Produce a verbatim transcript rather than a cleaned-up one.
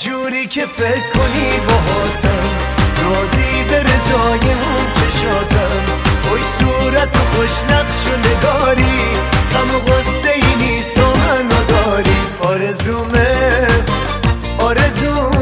جوری که فکر کنی باهاتم، راضی به رضای اون چشاتم. خوش صورت و خوش نقش و نگاری، غم و غصه ای نیست تو منو داری. آرزومه آرزومه